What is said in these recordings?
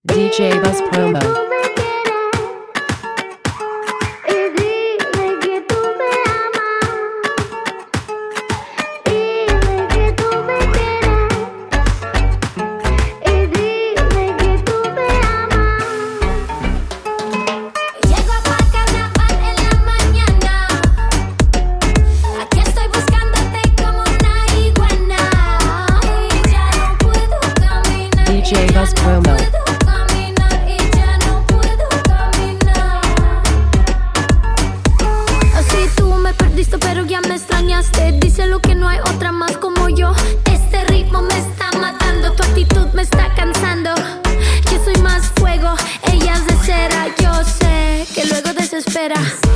DJ Buzz Promo. DJ Buzz Promo. Así tú me perdiste pero ya me extrañaste. Díselo que no hay otra más como yo. Este ritmo me está matando, tu actitud me está cansando. Yo soy más fuego, ella es de cera. Yo sé que luego desespera.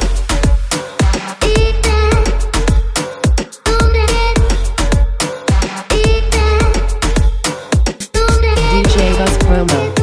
DJ Buzz Promo.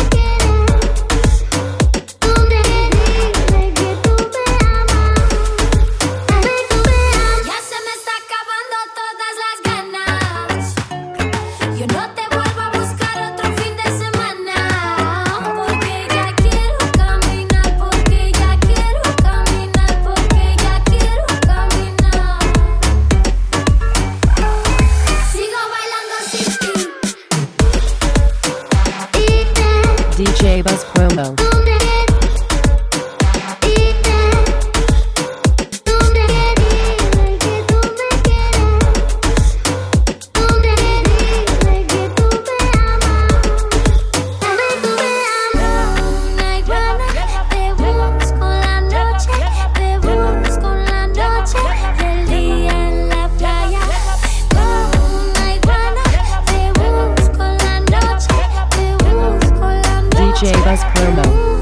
Ya se me está acabando todas las ganas. Yo no te vuelvo a buscar otro fin de semana. Porque ya quiero caminar, porque ya quiero caminar, porque ya quiero caminar. Sigo bailando sin ti. DJ Buzz Promo. DJ Buzz Promo.